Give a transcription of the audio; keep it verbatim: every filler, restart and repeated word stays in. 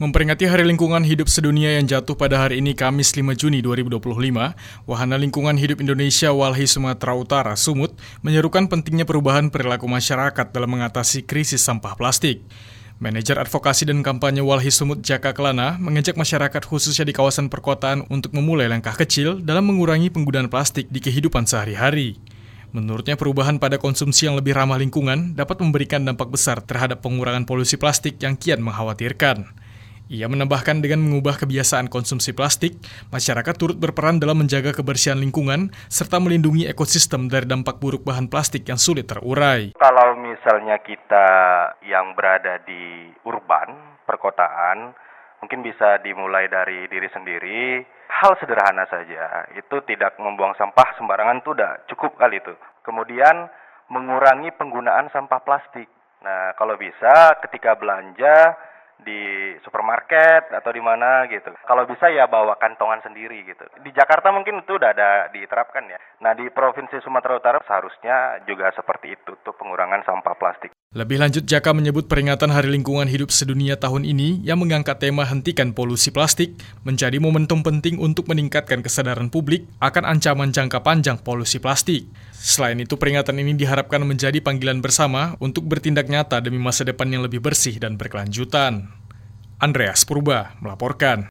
Memperingati Hari Lingkungan Hidup Sedunia yang jatuh pada hari ini Kamis lima Juni dua ribu dua puluh lima, Wahana Lingkungan Hidup Indonesia Walhi Sumatera Utara Sumut menyerukan pentingnya perubahan perilaku masyarakat dalam mengatasi krisis sampah plastik. Manajer Advokasi dan Kampanye Walhi Sumut Jaka Kelana mengajak masyarakat khususnya di kawasan perkotaan untuk memulai langkah kecil dalam mengurangi penggunaan plastik di kehidupan sehari-hari. Menurutnya perubahan pada konsumsi yang lebih ramah lingkungan dapat memberikan dampak besar terhadap pengurangan polusi plastik yang kian mengkhawatirkan. Ia menambahkan dengan mengubah kebiasaan konsumsi plastik, masyarakat turut berperan dalam menjaga kebersihan lingkungan serta melindungi ekosistem dari dampak buruk bahan plastik yang sulit terurai. Kalau misalnya kita yang berada di urban, perkotaan, mungkin bisa dimulai dari diri sendiri. Hal sederhana saja, itu tidak membuang sampah sembarangan itu udah cukup kali itu. Kemudian mengurangi penggunaan sampah plastik. Nah, kalau bisa ketika belanja di supermarket atau di mana gitu. Kalau bisa ya bawa kantongan sendiri gitu. Di Jakarta mungkin itu udah ada diterapkan ya. Nah, di Provinsi Sumatera Utara seharusnya juga seperti itu untuk pengurangan sampah plastik. Lebih lanjut, Jaka menyebut peringatan Hari Lingkungan Hidup Sedunia tahun ini yang mengangkat tema hentikan polusi plastik menjadi momentum penting untuk meningkatkan kesadaran publik akan ancaman jangka panjang polusi plastik. Selain itu, peringatan ini diharapkan menjadi panggilan bersama untuk bertindak nyata demi masa depan yang lebih bersih dan berkelanjutan. Andreas Purba melaporkan.